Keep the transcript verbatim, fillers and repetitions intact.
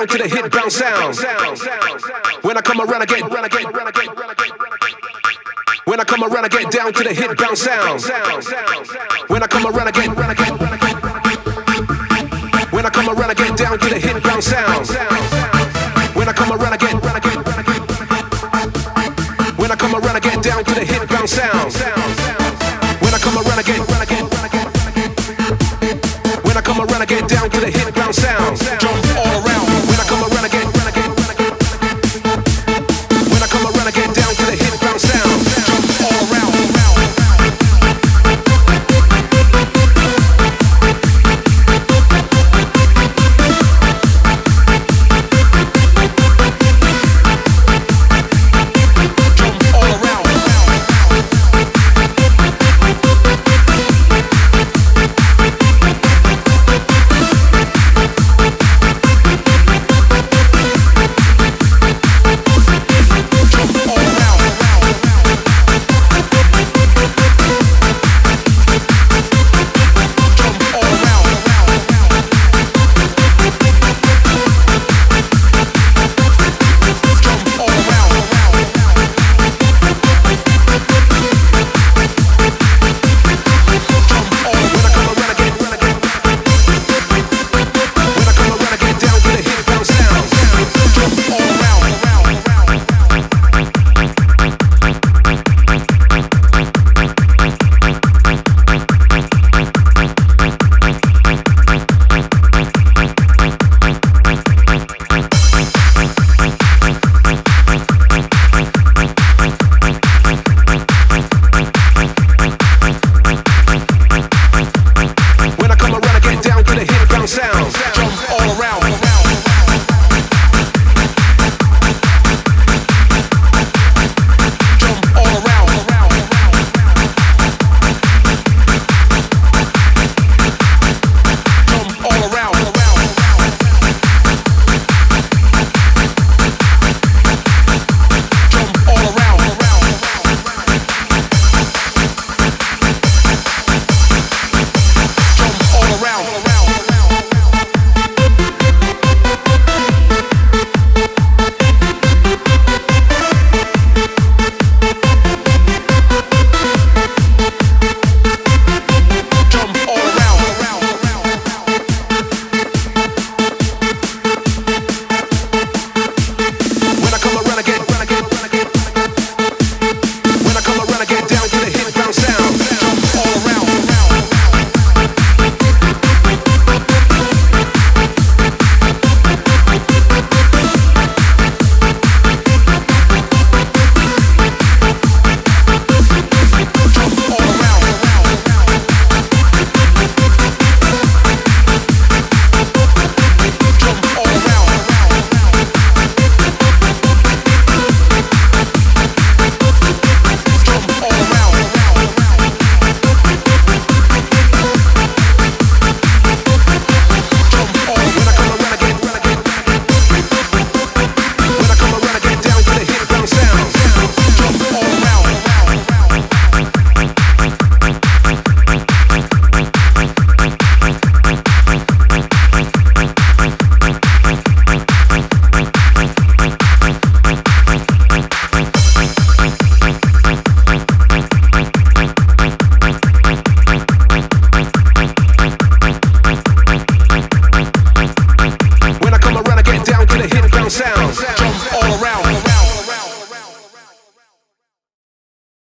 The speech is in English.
down to the hit bounce sound. When I come around, I get, when I come around, I get down to the hit bounce sound. When I come around, I get, when I come around, I get down to the hit bounce sound. When I come around, I get, when I come around, I get down to the hit bounce sound. When I come around, I get